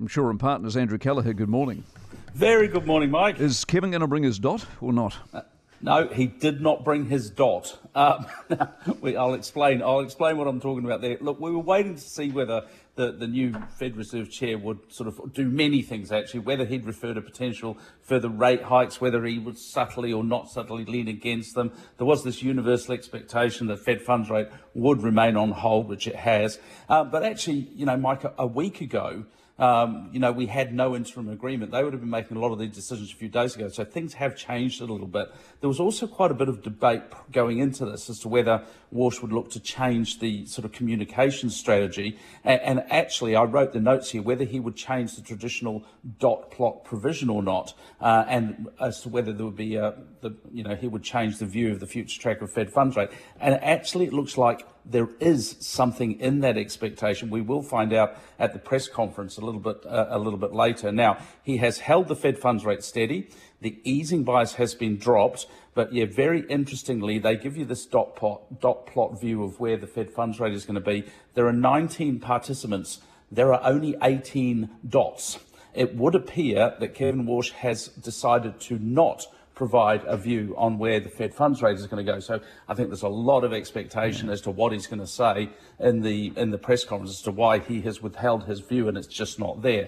from Shaw and Partners, Andrew Kelleher. Good morning. Very good morning, Mike. Is Kevin going to bring his dot or not? No, he did not bring his dot. I'll explain what I'm talking about there. Look, we were waiting to see whether the new Fed Reserve Chair would sort of do many things, actually, whether he'd refer to potential further rate hikes, whether he would subtly or not subtly lean against them. There was this universal expectation that Fed funds rate would remain on hold, which it has. But actually, Mike, a week ago, we had no interim agreement. They would have been making a lot of these decisions a few days ago. So things have changed a little bit. There was also quite a bit of debate going into this as to whether Walsh would look to change the sort of communication strategy. And actually, I wrote the notes here, whether he would change the traditional dot plot provision or not, and as to whether there would be he would change the view of the future track of Fed funds rate. And actually, it looks like there is something in that expectation. We will find out at the press conference a little bit later. Now, he has held the Fed funds rate steady. The easing bias has been dropped, but very interestingly, they give you this dot plot view of where the Fed funds rate is going to be. There are 19 participants. There are only 18 dots. It would appear that Kevin Walsh has decided to not provide a view on where the Fed funds rate is going to go. So I think there's a lot of expectation as to what he's going to say in the press conference as to why he has withheld his view, and it's just not there.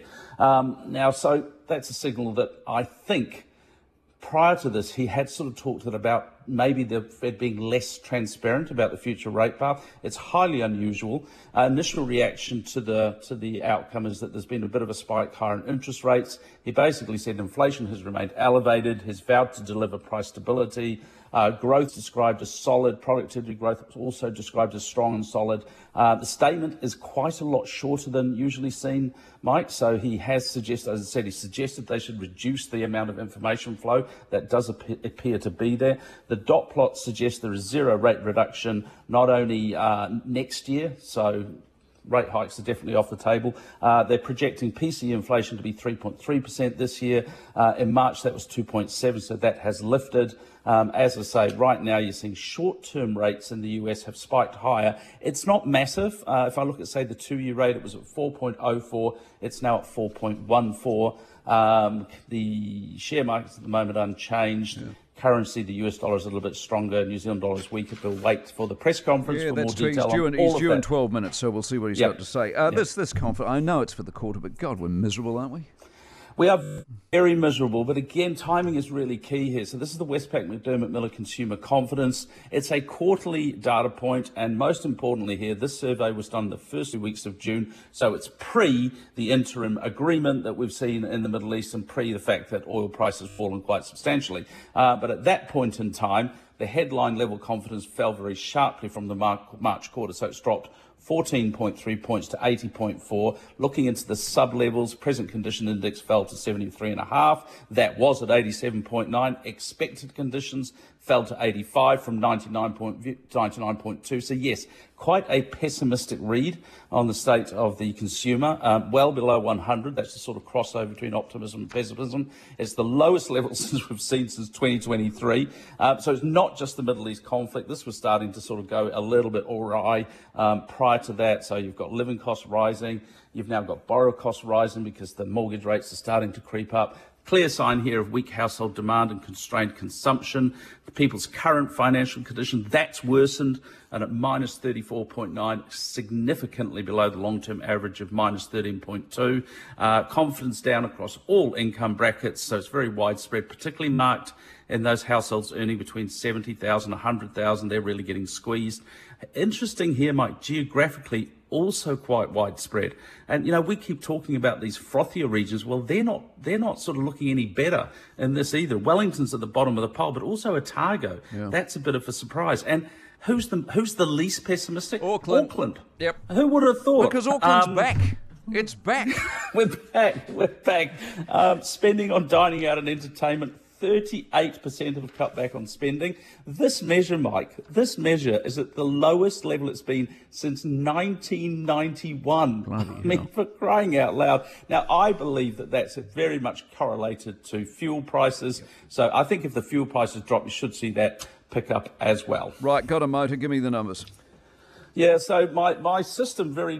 So that's a signal that I think prior to this, he had sort of talked about maybe the Fed being less transparent about the future rate path. It's highly unusual. Initial reaction to the outcome is that there's been a bit of a spike higher in interest rates. He basically said inflation has remained elevated. He's vowed to deliver price stability. Growth described as solid. Productivity growth also described as strong and solid. The statement is quite a lot shorter than usually seen, Mike. So he has suggested, as I said, he suggested they should reduce the amount of information flow that does appear to be there. The dot plot suggests there is zero rate reduction, not only next year, so rate hikes are definitely off the table. They're projecting PCE inflation to be 3.3% this year. In March, that was 2.7%, so that has lifted. As I say, right now you're seeing short-term rates in the US have spiked higher. It's not massive. If I look at, say, the two-year rate, it was at 4.04. It's now at 4.14. The share markets at the moment unchanged. Yeah. Currency, the US dollar is a little bit stronger. New Zealand dollar is weaker. We'll wait for the press conference for more detail on all of that. He's due in 12 minutes, so we'll see what he's got to say. This conference, I know it's for the quarter, but God, we're miserable, aren't we? We are very miserable, but again, timing is really key here. So this is the Westpac McDermott Miller Consumer Confidence. It's a quarterly data point, and most importantly here, this survey was done the first 2 weeks of June, so it's pre the interim agreement that we've seen in the Middle East and pre the fact that oil prices have fallen quite substantially. But at that point in time, the headline level confidence fell very sharply from the March quarter, so it's dropped 14.3 points to 80.4. Looking into the sub-levels, present condition index fell to 73.5. That was at 87.9. Expected conditions fell to 85 from 99.2. So yes, quite a pessimistic read on the state of the consumer, well below 100. That's the sort of crossover between optimism and pessimism. It's the lowest level we've seen since 2023. So it's not just the Middle East conflict. This was starting to sort of go a little bit awry prior to that. So you've got living costs rising. You've now got borrow costs rising because the mortgage rates are starting to creep up. Clear sign here of weak household demand and constrained consumption. The people's current financial condition, that's worsened, and at minus 34.9, significantly below the long-term average of minus 13.2. Confidence down across all income brackets, so it's very widespread, particularly marked in those households earning between 70,000 and 100,000. They're really getting squeezed. Interesting here, Mike, geographically, also quite widespread. And, we keep talking about these frothier regions. Well, they're not sort of looking any better in this either. Wellington's at the bottom of the poll, but also Otago. Yeah. That's a bit of a surprise. And who's the least pessimistic? Auckland. Yep. Who would have thought? Because Auckland's back. It's back. We're back. Spending on dining out and entertainment, 38% have cut back on spending. This measure, Mike, is at the lowest level it's been since 1991. For crying out loud. Now, I believe that that's very much correlated to fuel prices. So I think if the fuel prices drop, you should see that pick up as well. Right, got a motor. Give me the numbers. Yeah, so my system very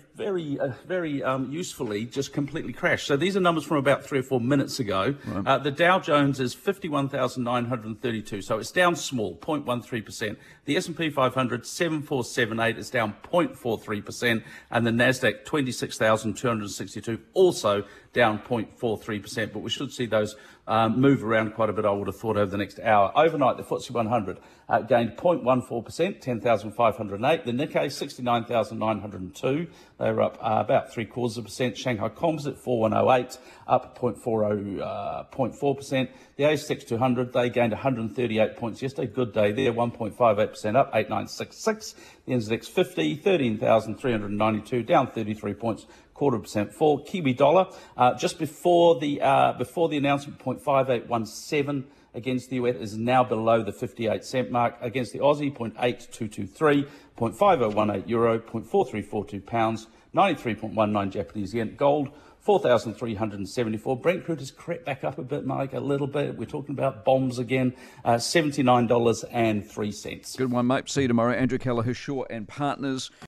usefully just completely crashed. So these are numbers from about 3 or 4 minutes ago. Right. The Dow Jones is 51,932, so it's down small, 0.13%. The S&P 500, 7478, is down 0.43%, and the Nasdaq 26,262 also down 0.43%. But we should see those move around quite a bit, I would have thought, over the next hour. Overnight, the FTSE 100 gained 0.14%, 10,508. The Nikkei, 69,902. They were up about 0.75%. Shanghai Composite, 4108, up 0.4%. The ASX 200, they gained 138 points yesterday. Good day there, 1.58% up, 8966. The NZX 50, 13,392, down 33 points. 0.25% fall. Kiwi dollar, just before the announcement, 0.5817 against the US, is now below the 58-cent mark. Against the Aussie, 0.8223, 0.5018 euro, 0.4342 pounds, 93.19 Japanese yen. Gold, 4,374. Brent crude has crept back up a bit, Mike, a little bit. We're talking about bombs again. $79.03. Good one, mate. See you tomorrow. Andrew Kelleher, Shaw and Partners.